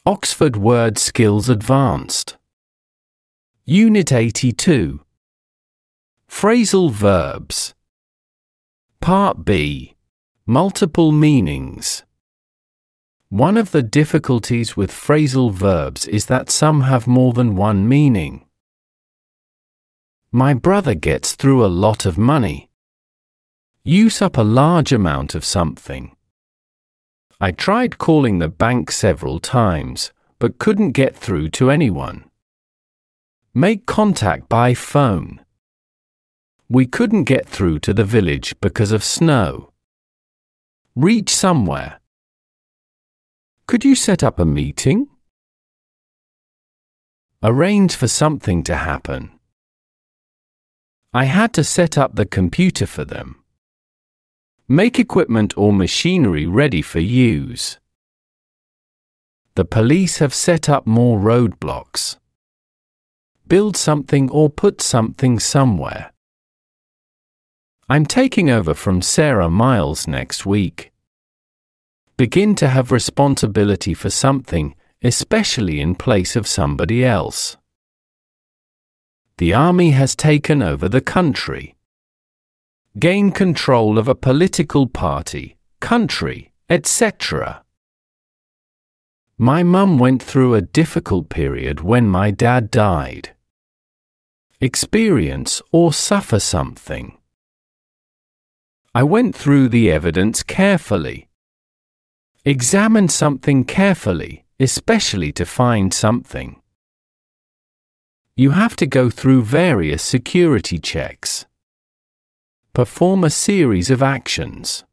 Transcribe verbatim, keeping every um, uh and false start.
Oxford Word Skills Advanced. Unit eighty-two. Phrasal Verbs. Part B. Multiple Meanings. One of the difficulties with phrasal verbs is that some have more than one meaning. My brother gets through a lot of money. Use up a large amount of something. I tried calling the bank several times, but couldn't get through to anyone. Make contact by phone. We couldn't get through to the village because of snow. Reach somewhere. Could you set up a meeting? Arrange for something to happen. I had to set up the computer for them. Make equipment or machinery ready for use. The police have set up more roadblocks. Build something or put something somewhere. I'm taking over from Sarah Miles next week. Begin to have responsibility for something, especially in place of somebody else. The army has taken over the country. Gain control of a political party, country, et cetera. My mum went through a difficult period when my dad died. Experience or suffer something. I went through the evidence carefully. Examine something carefully, especially to find something. You have to go through various security checks. Perform a series of actions.